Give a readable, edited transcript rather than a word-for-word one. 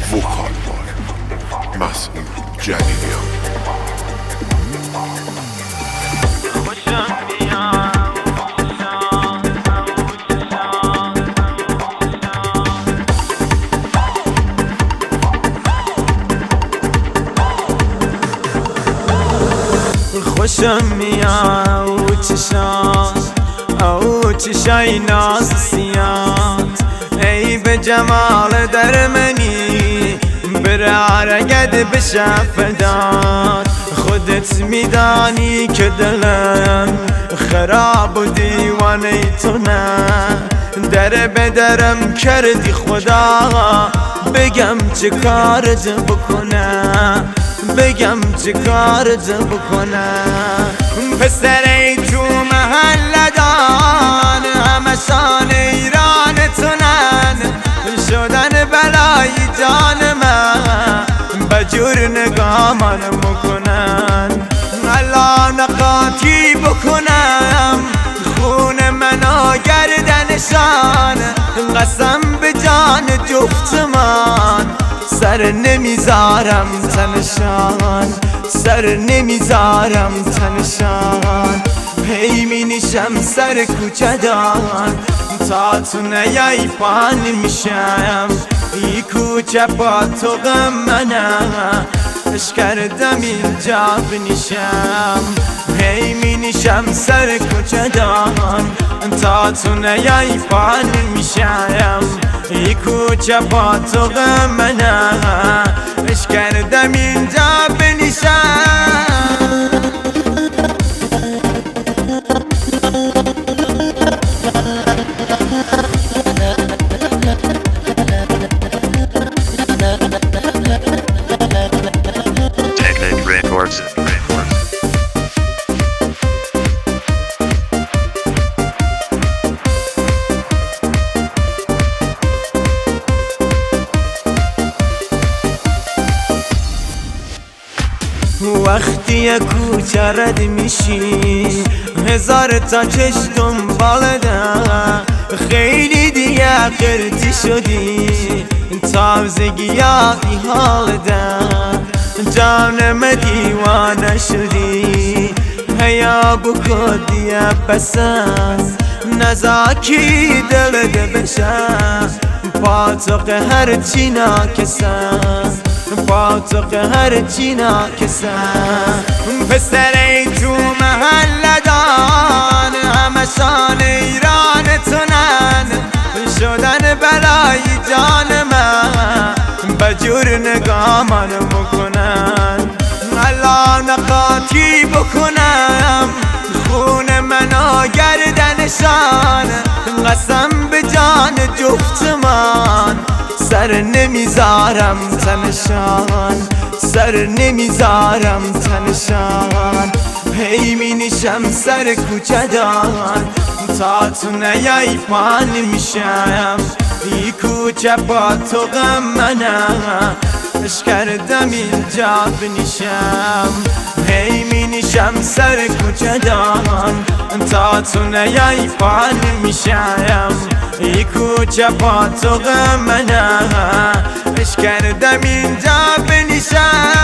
وکال مسئول جلیلیان. خوشم میاد او چشای ناز سیاد، ای به جمال در منی برارگد بشه فداد. خودت میدانی که دلم خراب و دیوانه تو نه، در بدرم کردی خدا، بگم چه کارت بکنم، بگم چه کارت بکنم. پسر تو محله دان همشان ایران تونن، شدن بلای جان من بجور نگاه من مکنن. الان قاطی بکنم خون منو گردنشان، قسم به جان جفت من سر نمیذارم تنشان، سر نمیذارم تنشان. هی می نشم سر کوچه دان تا تو نیای پا نمیشم، ای کوچه با تو غم منم، اش کردم اینجا بنشم. هی می نشم سر کوچه دان تا تو نیای پا نمیشم، ای کوچه با تو غم منم، اش کردم اینجا بنشم. وقتی کوچه رد میشی هزار تا چش دنبالدم، خیلی دیگه قرتی شدی تازگیاتی حالدم، جانم دیوانه شدی هیا بکو دیگه پسند، نزاکی دلت بشم با تو قهر چی ناکسم، با تو قهر چی ناکسم. پسر تو محله دان همشان ایران تونن، شدن بلای جان من بجور نگاه من مکنن. الان قاطی بکنم خون منو گردنشان، قسم به جان جفت من سر نمیذارم تنشان، سر نمیذارم تنشان. هی می نشم سر کوچه دان تا تو نیای پا نمیشم، ای کوچه با تو غم منم، اش کردم اینجا بنشم. هی می نشم سر کوچه دان تا تو نیای پا نمیشم، ای کوچه با تو غم منم، اش کردم اینجا بنشم.